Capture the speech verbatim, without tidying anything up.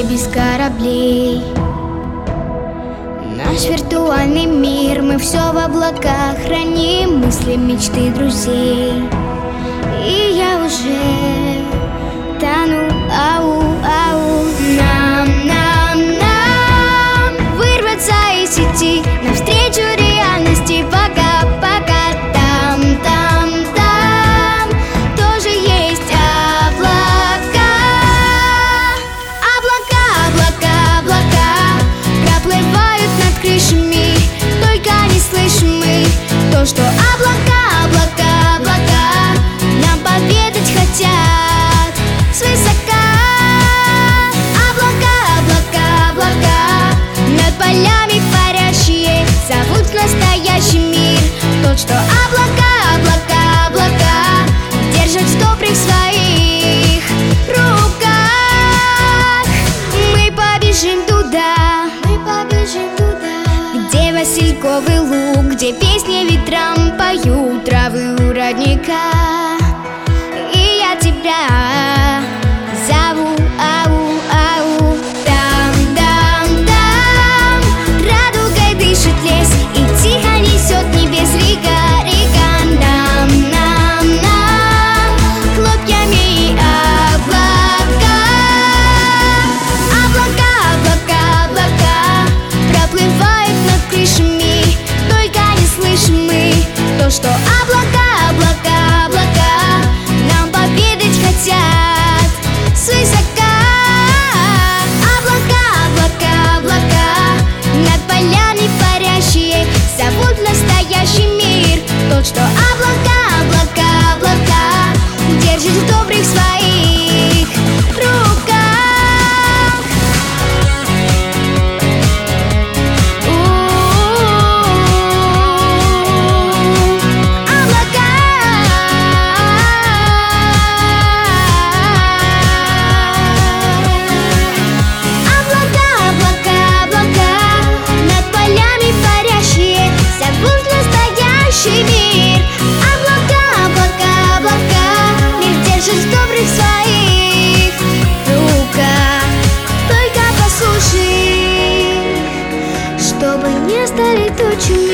без кораблей. Наш виртуальный мир, мы все в облаках храним, мысли, мечты друзей. И я уже тону, ау, ау. Нам, нам, нам вырваться из сети навстречу реальности. Пока, пока, там, там, там тоже есть облака. Облака, облака, облака проплывают над крышами, только не слышим мы то, что облака, облака, облака нам поведать хотят свысока. Облака, облака, облака над полями парящие зовут настоящий мир. Тот, что облака, облака, облака держат в добрых своих руках. Мы побежим туда, мы побежим туда, где васильковый луг, где песни ветрам поют травы у родника. И я тебя зову, ау, ау. Там, там, там радугой дышит лес и тихо несет небес река, река. Нам, нам, нам хлопьями облака. Облака, облака, облака проплывают над крышами, только не слышим мы то, что облака, облака, облака нам поведать хотят свысока. Облака, облака, облака над полями парящие зовут настоящий мир. Тот, что облака, облака, облака держит в добрых своих руках. Мир. Облака, облака, облака мир держит в добрых своих руках. Только послушай, чтобы не стали тучами.